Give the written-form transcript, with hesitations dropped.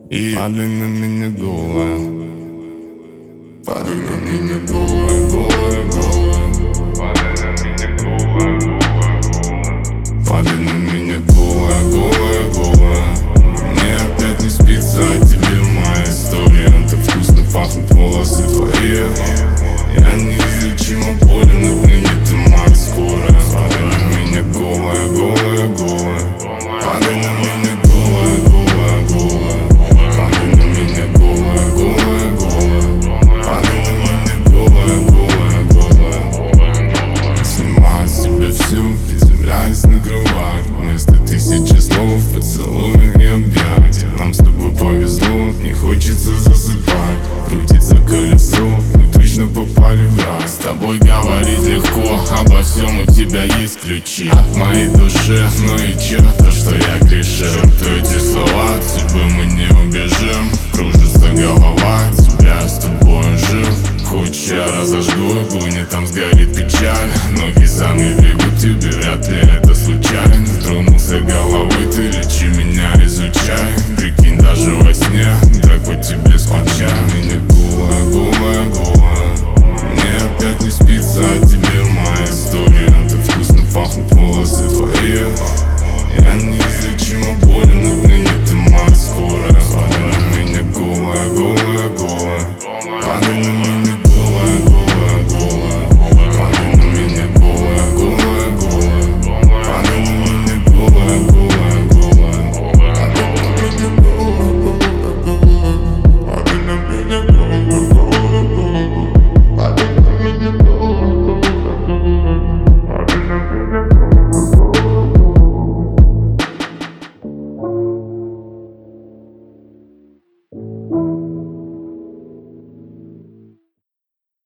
И падай на меня голая, падай на меня голая, голая, голая. Падай на меня голая, голая, голая. Падай на меня голая, голая, голая. Мне опять не спится, а тебе моя история. Так вкусно пахнут волосы твои. Я неизлечимо болен, отменит мать скоро. Падай на меня голая, голая, голая. Падай на меня голая, голая, голая. Падай на меня голая, голая, голая. Падай на меня голая, голая, голая. Снимаю с тебя всю, приземляюсь на кровать. Вместо тысячи слов поцелуй и объятия. Нам с тобой повезло, не хочется засыпать. Крутится колесо, мы точно попали в рай. С тобой говорить легко, обо всем у тебя есть ключи от моей души, ну и чё?